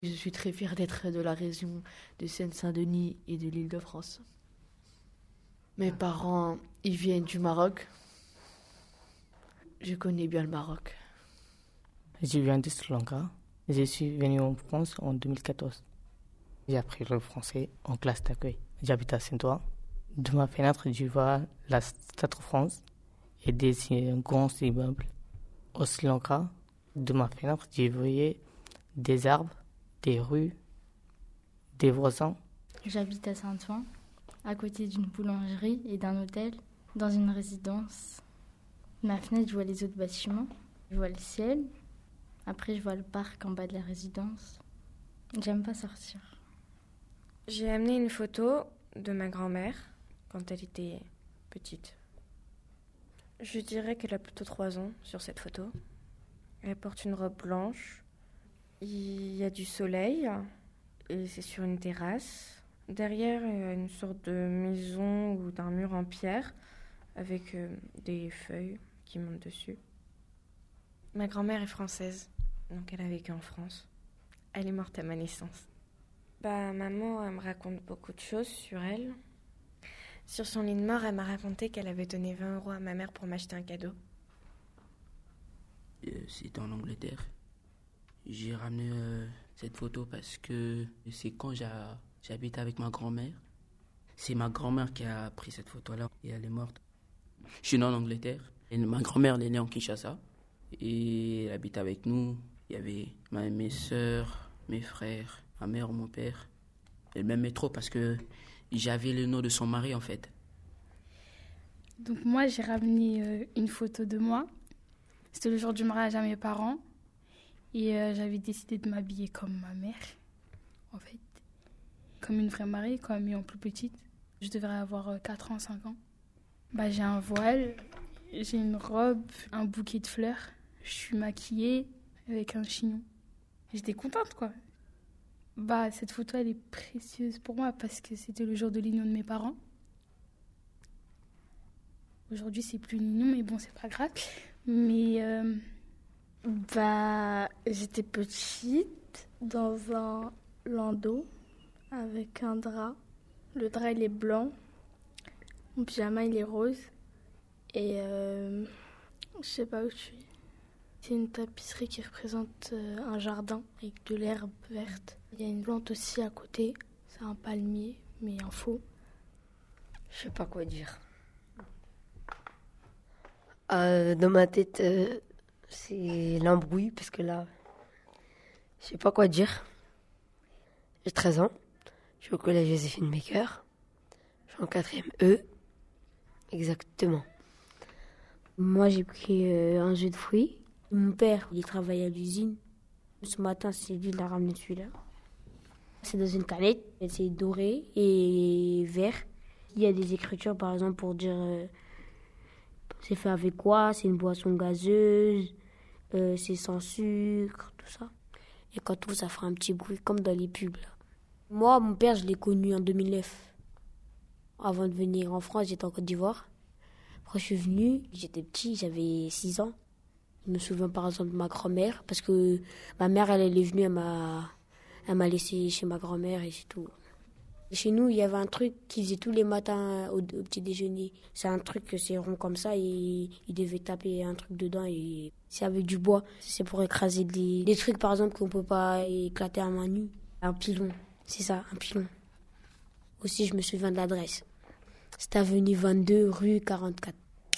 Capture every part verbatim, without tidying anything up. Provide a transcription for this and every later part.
Je suis très fière d'être de la région de Seine-Saint-Denis et de l'Île-de-France. Mes parents, ils viennent du Maroc. Je connais bien le Maroc. Je viens de Sri Lanka. Je suis venu en France en deux mille quatorze. J'ai appris le français en classe d'accueil. J'habite à Saint-Ouen. De ma fenêtre, je vois la Stade de France et des grands immeubles. Au Sri Lanka, de ma fenêtre, je voyais des arbres, des rues, des voisins. J'habite à Saint-Ouen, à côté d'une boulangerie et d'un hôtel, dans une résidence. De ma fenêtre, je vois les autres bâtiments, je vois le ciel. Après, je vois le parc en bas de la résidence. J'aime pas sortir. J'ai amené une photo de ma grand-mère quand elle était petite. Je dirais qu'elle a plutôt trois ans sur cette photo. Elle porte une robe blanche. Il y a du soleil et c'est sur une terrasse. Derrière, il y a une sorte de maison ou d'un mur en pierre avec euh, des feuilles qui montent dessus. Ma grand-mère est française, donc elle a vécu en France. Elle est morte à ma naissance. Bah, maman, elle me raconte beaucoup de choses sur elle. Sur son lit de mort, elle m'a raconté qu'elle avait donné vingt euros à ma mère pour m'acheter un cadeau. Euh, C'était en Angleterre. J'ai ramené euh, cette photo parce que c'est quand j'a- j'habite avec ma grand-mère. C'est ma grand-mère qui a pris cette photo-là et elle est morte. Je suis né en Angleterre. Et ma grand-mère, elle est née en Kinshasa. Et elle habite avec nous. Il y avait ma, mes soeurs, mes frères, ma mère, mon père. Elle m'aimait trop parce que j'avais le nom de son mari, en fait. Donc moi, j'ai ramené euh, une photo de moi. C'était le jour du mariage à mes parents. Et euh, j'avais décidé de m'habiller comme ma mère, en fait. Comme une vraie mariée, comme étant plus petite. Je devrais avoir euh, quatre ans, cinq ans. Bah, j'ai un voile, j'ai une robe, un bouquet de fleurs. Je suis maquillée avec un chignon. J'étais contente, quoi. Bah, cette photo, elle est précieuse pour moi parce que c'était le jour de l'union de mes parents. Aujourd'hui, c'est plus une union, mais bon, c'est pas grave. Mais euh, Bah, j'étais petite dans un landau avec un drap. Le drap, il est blanc. Mon pyjama, il est rose. Et euh, je sais pas où je suis. C'est une tapisserie qui représente euh, un jardin avec de l'herbe verte. Il y a une plante aussi à côté. C'est un palmier, mais en faux. Je sais pas quoi dire. Euh, dans ma tête, euh, c'est l'embrouille, parce que là, je sais pas quoi dire. J'ai treize ans. Je suis au collège Joséphine Baker. Je suis en quatrième E. Exactement. Moi, j'ai pris euh, un jus de fruits. Mon père, il travaille à l'usine. Ce matin, c'est lui qui l'a ramené celui-là. C'est dans une canette. C'est doré et vert. Il y a des écritures, par exemple, pour dire euh, c'est fait avec quoi, c'est une boisson gazeuse, euh, c'est sans sucre, tout ça. Et quand tout ça fera un petit bruit, comme dans les pubs. Là. Moi, mon père, je l'ai connu en deux mille neuf. Avant de venir en France, j'étais en Côte d'Ivoire. Après, je suis venue, j'étais petit, j'avais six ans. Je me souviens par exemple de ma grand-mère, parce que ma mère, elle, elle est venue, elle m'a, elle m'a laissé chez ma grand-mère et c'est tout. Chez nous, il y avait un truc qu'ils faisaient tous les matins au, au petit déjeuner. C'est un truc que c'est rond comme ça et ils devaient taper un truc dedans et c'est avec du bois. C'est pour écraser des, des trucs par exemple qu'on peut pas éclater à main nue. Un pilon, c'est ça, un pilon. Aussi, je me souviens de l'adresse. C'est avenue vingt-deux, rue quarante-quatre.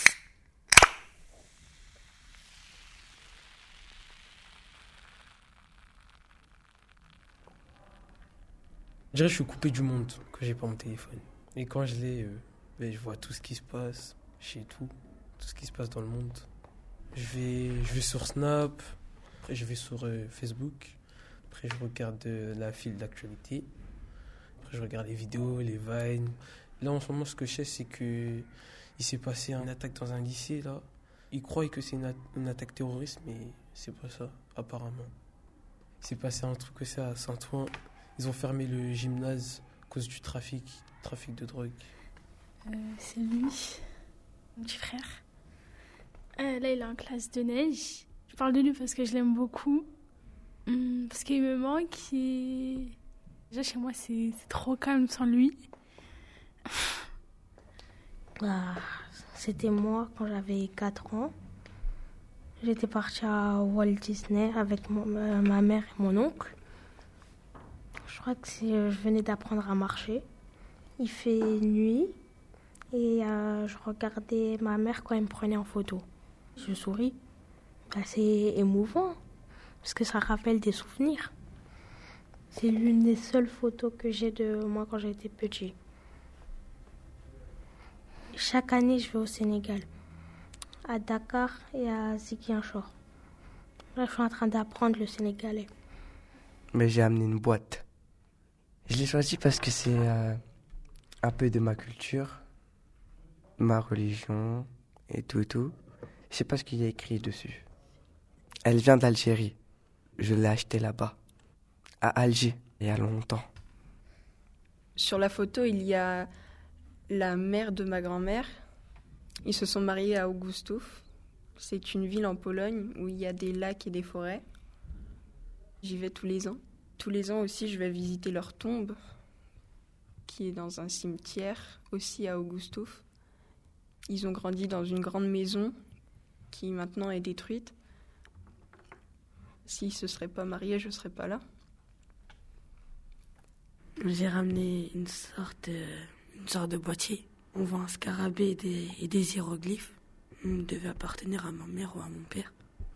Je dirais que je suis coupé du monde quand j'ai pas mon téléphone. Et quand je l'ai, euh, ben, je vois tout ce qui se passe chez tout, tout ce qui se passe dans le monde. Je vais, je vais sur Snap, après je vais sur euh, Facebook, après je regarde euh, la file d'actualité, après je regarde les vidéos, les vines. Là en ce moment, ce que je sais, c'est que il s'est passé une attaque dans un lycée là. Ils croient que c'est une, a- une attaque terroriste, mais c'est pas ça, apparemment. Il s'est passé un truc aussi à Saint-Ouen. Ils ont fermé le gymnase à cause du trafic, trafic de drogue. euh, c'est lui, mon petit frère. Euh, là, il est en classe de neige. Je parle de lui parce que je l'aime beaucoup. Hum, parce qu'il me manque et... Déjà chez moi c'est c'est trop calme sans lui. Bah, c'était moi quand j'avais quatre ans. J'étais partie à Walt Disney avec mon- euh, ma mère et mon oncle. Je crois que c'est, euh, je venais d'apprendre à marcher. Il fait nuit et euh, je regardais ma mère quand elle me prenait en photo. Je souris. Bah, c'est émouvant parce que ça rappelle des souvenirs. C'est l'une des seules photos que j'ai de moi quand j'étais petit. Chaque année, je vais au Sénégal, à Dakar et à Ziguinchor. Là, je suis en train d'apprendre le sénégalais. Mais j'ai amené une boîte. Je l'ai choisi parce que c'est euh, un peu de ma culture, ma religion et tout et tout. Je sais pas ce qu'il y a écrit dessus. Elle vient d'Algérie. Je l'ai achetée là-bas, à Alger, il y a longtemps. Sur la photo, il y a la mère de ma grand-mère. Ils se sont mariés à Augustów. C'est une ville en Pologne où il y a des lacs et des forêts. J'y vais tous les ans. Tous les ans aussi, je vais visiter leur tombe, qui est dans un cimetière, aussi à Augustów. Ils ont grandi dans une grande maison qui maintenant est détruite. S'ils ne se seraient pas mariés, je ne serais pas là. J'ai ramené une sorte, euh, une sorte de boîtier. On voit un scarabée et des, et des hiéroglyphes. Il devait appartenir à ma mère ou à mon père.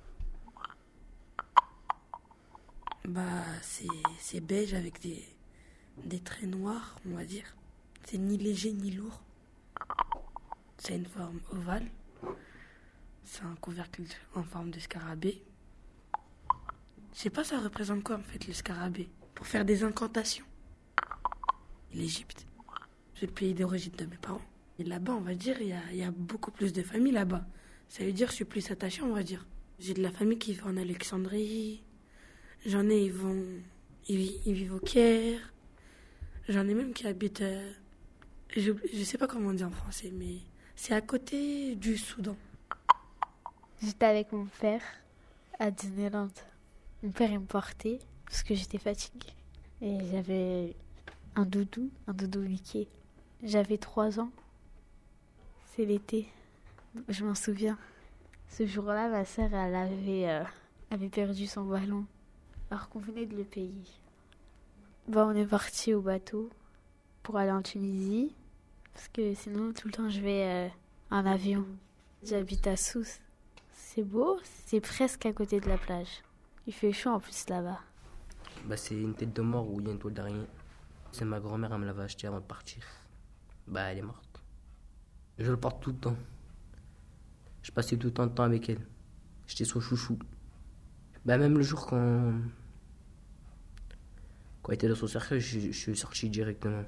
Bah, c'est, c'est beige avec des, des traits noirs, on va dire. C'est ni léger ni lourd. C'est une forme ovale. C'est un couvercle en forme de scarabée. Je sais pas ça représente quoi en fait le scarabée. Pour faire des incantations. L'Égypte, c'est le pays d'origine de mes parents. Et là-bas, on va dire, il y a, il y a beaucoup plus de familles là-bas. Ça veut dire que je suis plus attachée, on va dire. J'ai de la famille qui vit en Alexandrie. J'en ai, ils vont... Ils, ils vivent au Caire. J'en ai même qui habitent... euh, je, je sais pas comment on dit en français, mais c'est à côté du Soudan. J'étais avec mon père à Disneyland. Mon père, il me portait parce que j'étais fatiguée. Et j'avais un doudou, un doudou Mickey. J'avais trois ans. C'est l'été. Je m'en souviens. Ce jour-là, ma sœur, elle avait, euh, avait perdu son ballon. Alors qu'on venait de le payer. Bah, on est parti au bateau pour aller en Tunisie. Parce que sinon, tout le temps, je vais euh, en avion. J'habite à Sousse. C'est beau, c'est presque à côté de la plage. Il fait chaud en plus là-bas. Bah, c'est une tête de mort où il y a une toile d'araignée. C'est ma grand-mère, elle me l'avait acheté avant de partir. Bah, elle est morte. Je le porte tout le temps. Je passais tout le temps de temps avec elle. J'étais son chouchou. Bah, même le jour quand... Quand elle était dans son cercueil, je, je suis sorti directement.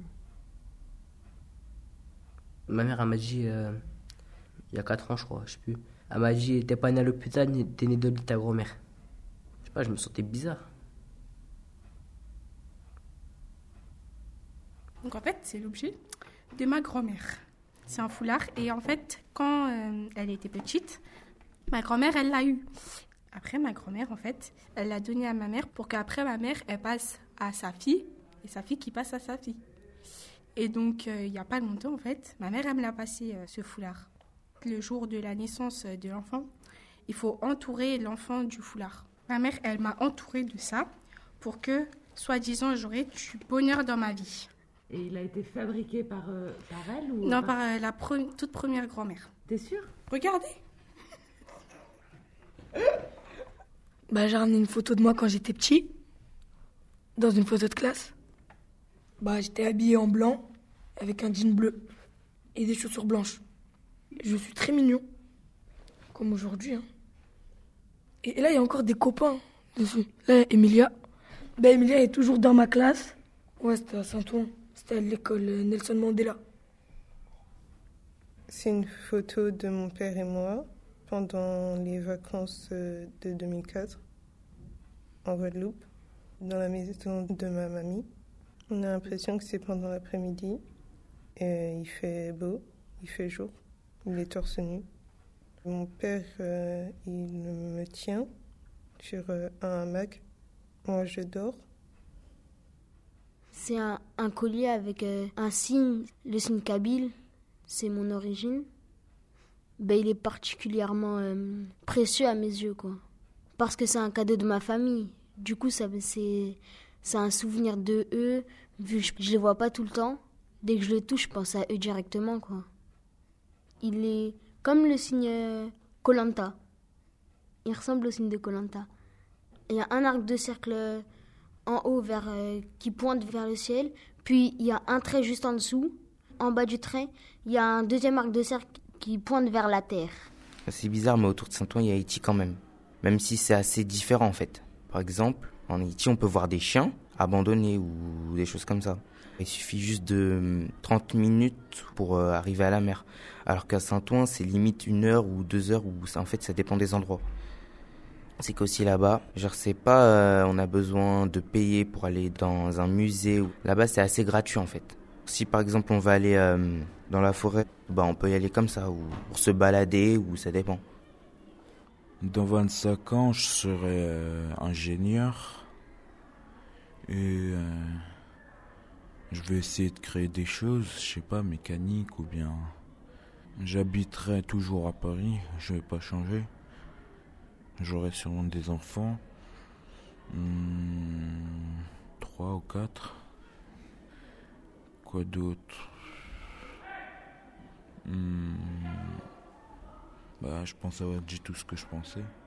Ma mère, elle m'a dit... Euh, il y a quatre ans, je crois, je sais plus. Elle m'a dit, t'es pas né à l'hôpital, t'es né de ta grand-mère. Je sais pas, je me sentais bizarre. Donc en fait, c'est l'objet de ma grand-mère. C'est un foulard. Et en fait, quand euh, elle était petite, ma grand-mère, elle l'a eu. Après, ma grand-mère, en fait, elle l'a donné à ma mère pour qu'après, ma mère, elle passe à sa fille et sa fille qui passe à sa fille. Et donc, euh, il n'y a pas longtemps, en fait, ma mère, elle me l'a passé, euh, ce foulard. Le jour de la naissance de l'enfant, il faut entourer l'enfant du foulard. Ma mère, elle m'a entourée de ça pour que, soi-disant, j'aurai du bonheur dans ma vie. Et il a été fabriqué par, euh, par elle ou Non, par, par euh, la pre- toute première grand-mère. T'es sûre? Regardez. Bah, j'ai ramené une photo de moi quand j'étais petit, dans une photo de classe. Bah, j'étais habillé en blanc, avec un jean bleu et des chaussures blanches. Je suis très mignon, comme aujourd'hui. Hein. Et, et là, il y a encore des copains dessus. Là, il y a Emilia. Bah, Emilia est toujours dans ma classe. Ouais, c'était à Saint-Ouen. C'était à l'école Nelson Mandela. C'est une photo de mon père et moi pendant les vacances de deux mille quatre en Guadeloupe, dans la maison de ma mamie. On a l'impression que c'est pendant l'après-midi. Et il fait beau, il fait jour, il est torse nu. Mon père, euh, il me tient sur euh, un hamac Moi, je dors. C'est un, un collier avec euh, un signe, le signe kabyle, c'est mon origine. Ben, il est particulièrement euh, précieux à mes yeux, quoi. Parce que c'est un cadeau de ma famille. Du coup, ça, c'est, c'est un souvenir de eux, vu que je, je les vois pas tout le temps. Dès que je le touche, je pense à eux directement, quoi. Il est comme le signe Koh Lanta. Il ressemble au signe de Koh Lanta. Il y a un arc de cercle en haut vers, euh, qui pointe vers le ciel, puis il y a un trait juste en dessous. En bas du trait, il y a un deuxième arc de cercle qui pointe vers la terre. C'est bizarre, mais autour de Saint-Ouen, il y a Haïti quand même. Même si c'est assez différent en fait. Par exemple, en Haïti, on peut voir des chiens abandonnés ou des choses comme ça. Il suffit juste de trente minutes pour arriver à la mer. Alors qu'à Saint-Ouen, c'est limite une heure ou deux heures, où ça, en fait, ça dépend des endroits. C'est qu'aussi là-bas, genre c'est pas, euh, on a besoin de payer pour aller dans un musée. Là-bas, c'est assez gratuit en fait. Si par exemple on va aller euh, dans la forêt, bah on peut y aller comme ça, ou pour se balader, ou ça dépend. Dans vingt-cinq ans, je serai euh, ingénieur et euh, je vais essayer de créer des choses, je sais pas, mécaniques ou bien. J'habiterai toujours à Paris, je vais pas changer. J'aurai sûrement des enfants, hmm, trois ou quatre. Quoi d'autre? hmm, Bah, je pense avoir dit tout ce que je pensais.